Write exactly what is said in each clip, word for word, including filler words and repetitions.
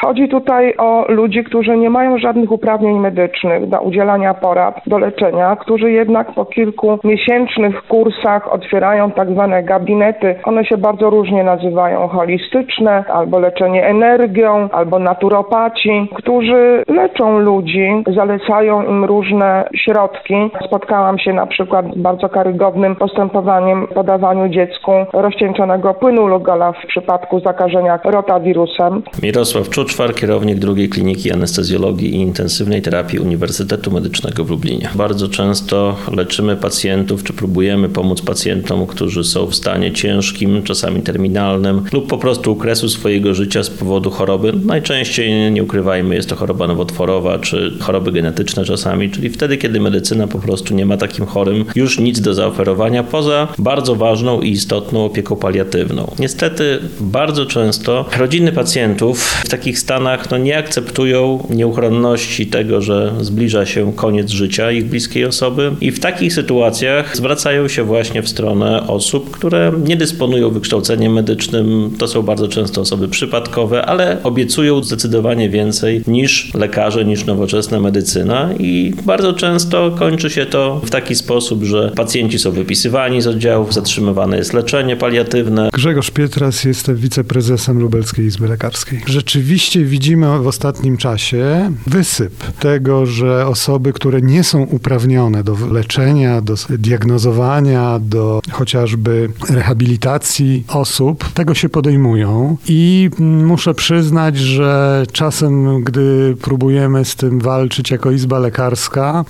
Chodzi tutaj o ludzi, którzy nie mają żadnych uprawnień medycznych do udzielania porad, do leczenia, którzy jednak po kilkumiesięcznych kursach otwierają tak zwane gabinety. One się bardzo różnie nazywają, holistyczne, albo leczenie energią, albo naturopaci, którzy leczą ludzi, zalecają im różne środki. Spotkałam się na przykład z bardzo karygodnym postępowaniem podawaniu dziecku rozcieńczonego płynu Lugala w przypadku zakażenia rotawirusem. Mirosław Czuczwar, kierownik drugiej Kliniki Anestezjologii i Intensywnej Terapii Uniwersytetu Medycznego w Lublinie. Bardzo często leczymy pacjentów, czy próbujemy pomóc pacjentom, którzy są w stanie ciężkim, czasami terminalnym lub po prostu u kresu swojego życia z powodu choroby. Najczęściej, nie ukrywajmy, jest to choroba nowotworowa, czy choroby genetyczne czasami, czyli wtedy, kiedy medycyna po prostu nie ma takim chorym już nic do zaoferowania poza bardzo ważną i istotną opieką paliatywną. Niestety bardzo często rodziny pacjentów w takich stanach no, nie akceptują nieuchronności tego, że zbliża się koniec życia ich bliskiej osoby i w takich sytuacjach zwracają się właśnie w stronę osób, które nie dysponują wykształceniem medycznym. To są bardzo często osoby przypadkowe, ale obiecują zdecydowanie więcej niż lekarze, niż nowoczesna medycyna i bardzo często kończy się to w taki sposób, że pacjenci są wypisywani z oddziałów, zatrzymywane jest leczenie paliatywne. Grzegorz Pietras, jestem wiceprezesem Lubelskiej Izby Lekarskiej. Rzeczywiście widzimy w ostatnim czasie wysyp tego, że osoby, które nie są uprawnione do leczenia, do diagnozowania, do chociażby rehabilitacji osób, tego się podejmują i muszę przyznać, że czasem, gdy próbujemy z tym walczyć jako Izba Lekarska,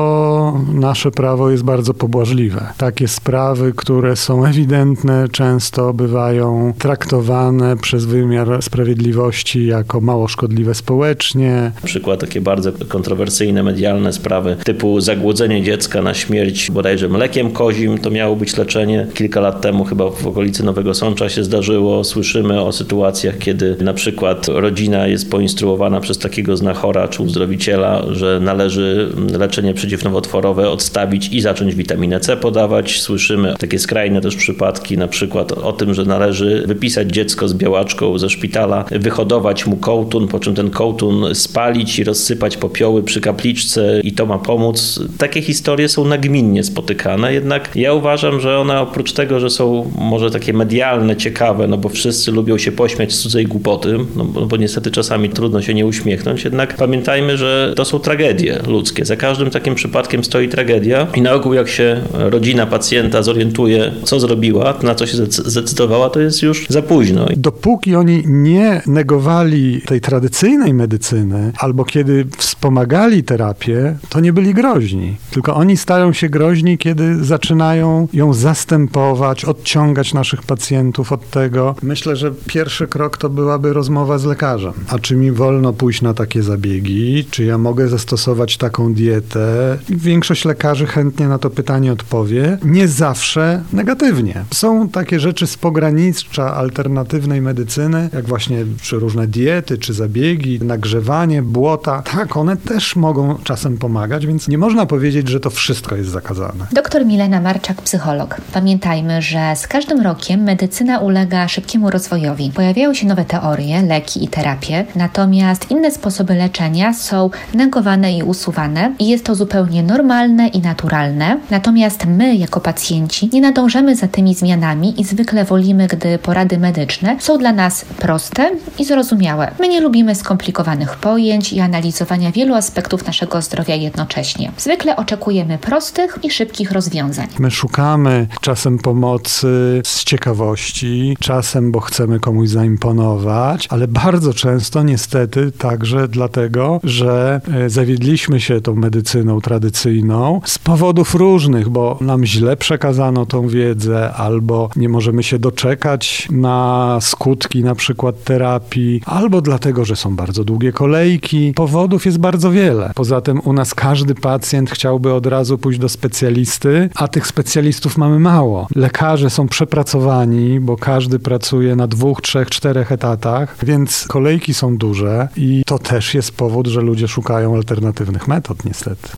to nasze prawo jest bardzo pobłażliwe. Takie sprawy, które są ewidentne, często bywają traktowane przez wymiar sprawiedliwości jako mało szkodliwe społecznie. Na przykład takie bardzo kontrowersyjne, medialne sprawy typu zagłodzenie dziecka na śmierć bodajże mlekiem kozim, to miało być leczenie. Kilka lat temu chyba w okolicy Nowego Sącza się zdarzyło. Słyszymy o sytuacjach, kiedy na przykład rodzina jest poinstruowana przez takiego znachora czy uzdrowiciela, że należy leczenie przeciwnowotworowe odstawić i zacząć witaminę C podawać. Słyszymy takie skrajne też przypadki, na przykład o tym, że należy wypisać dziecko z białaczką ze szpitala, wyhodować mu kołtun, po czym ten kołtun spalić i rozsypać popioły przy kapliczce i to ma pomóc. Takie historie są nagminnie spotykane, jednak ja uważam, że one oprócz tego, że są może takie medialne, ciekawe, no bo wszyscy lubią się pośmiać z cudzej głupoty, no bo, no bo niestety czasami trudno się nie uśmiechnąć, jednak pamiętajmy, że to są tragedie ludzkie. Za każdym takim przypadkiem stoi tragedia i na ogół jak się rodzina pacjenta zorientuje, co zrobiła, na co się zdecydowała, to jest już za późno. Dopóki oni nie negowali tej tradycyjnej medycyny, albo kiedy wspomagali terapię, to nie byli groźni. Tylko oni stają się groźni, kiedy zaczynają ją zastępować, odciągać naszych pacjentów od tego. Myślę, że pierwszy krok to byłaby rozmowa z lekarzem. A czy mi wolno pójść na takie zabiegi? Czy ja mogę zastosować taką dietę? Większość lekarzy chętnie na to pytanie odpowie. Nie zawsze negatywnie. Są takie rzeczy z pogranicza alternatywnej medycyny, jak właśnie czy różne diety, czy zabiegi, nagrzewanie, błota. Tak, one też mogą czasem pomagać, więc nie można powiedzieć, że to wszystko jest zakazane. Doktor Milena Marczak, psycholog. Pamiętajmy, że z każdym rokiem medycyna ulega szybkiemu rozwojowi. Pojawiają się nowe teorie, leki i terapie, natomiast inne sposoby leczenia są negowane i usuwane i jest to zupełnie normalne i naturalne. Natomiast my, jako pacjenci, nie nadążamy za tymi zmianami i zwykle wolimy, gdy porady medyczne są dla nas proste i zrozumiałe. My nie lubimy skomplikowanych pojęć i analizowania wielu aspektów naszego zdrowia jednocześnie. Zwykle oczekujemy prostych i szybkich rozwiązań. My szukamy czasem pomocy z ciekawości, czasem, bo chcemy komuś zaimponować, ale bardzo często niestety także dlatego, że zawiedliśmy się tą medycyną tradycyjną z powodów różnych, bo nam źle przekazano tą wiedzę, albo nie możemy się doczekać na skutki na przykład terapii, albo dlatego, że są bardzo długie kolejki. Powodów jest bardzo wiele. Poza tym u nas każdy pacjent chciałby od razu pójść do specjalisty, a tych specjalistów mamy mało. Lekarze są przepracowani, bo każdy pracuje na dwóch, trzech, czterech etatach, więc kolejki są duże i to też jest powód, że ludzie szukają alternatywnych metod niestety.